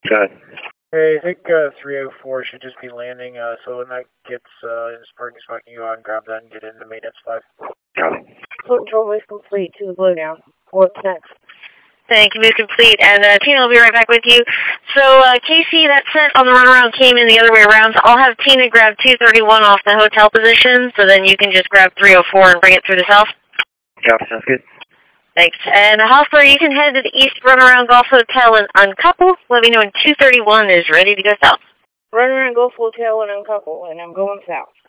Go ahead. Hey, I think 304 should just be landing, so when that gets in this parking spot, can you go out and grab that and get into maintenance 5? Got it. Control is complete to the blue now. What's next? Thank you, move complete. And Tina will be right back with you. So, Casey, that set on the runaround came in the other way around, so I'll have Tina grab 231 off the hotel position, so then you can just grab 304 and bring it through the south. Copy, sounds good. Thanks. And Hoffer, you can head to the east runaround Golf Hotel and uncouple. Let me know when 231 is ready to go south. Runaround Golf Hotel and uncouple, and I'm going south.